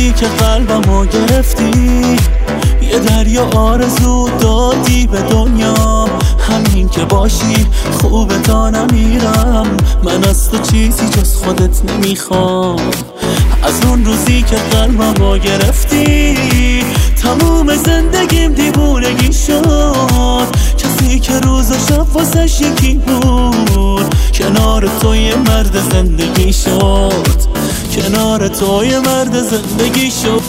روزی که قلبمو گرفتی، یه دریا آرزو دادی به دنیا. همین که باشی خوبه تا نمیرم، من از تو چیزی جز خودت نمیخوام. از اون روزی که قلبمو گرفتی، تموم زندگیم دیوونگی شد. کسی که روز و شب واسش یکی بود، کنار تو یه مرد زندگی شد. کنار تو یه مرد زندگی شد.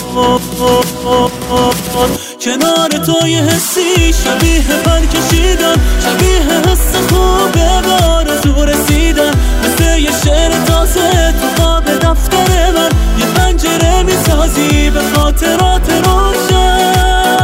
کنار تو یه حسی شبیه پر کشیدن، شبیه حس خوبه به آرزو رسیدن. مثل یه شعر تازه تو خواب دفتر من، یه پنجره میسازی به خاطرات روشن.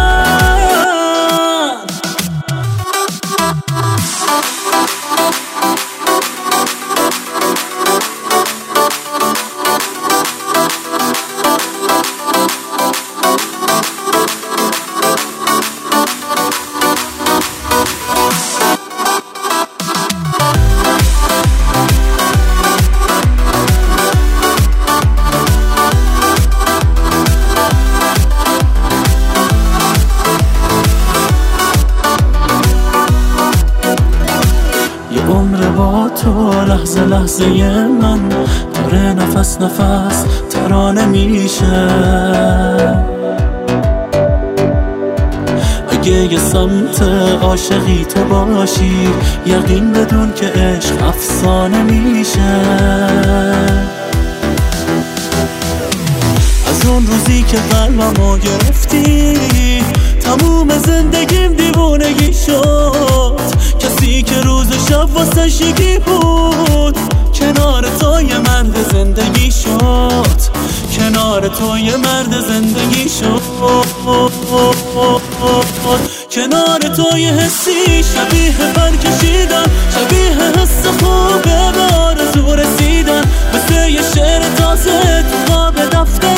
عمر با تو لحظه لحظه من داره نفس نفس ترانه میشه. اگه یه سمت عاشقی تو باشی، یقین بدون که عشق افسانه میشه. از اون روزی که قلبمو گرفتی، تموم زندگیم دیوونگی شد. کسی که روز و شب واسش یکی بود، کنار تو یه مرد زندگی شد. کنار تو یه مرد زندگی شد. کنار تو یه حسی شبیه پر کشیدن، شبیه حس خوبه به آرزو رسیدن. مثل یه شعر تازه تو خواب دفتر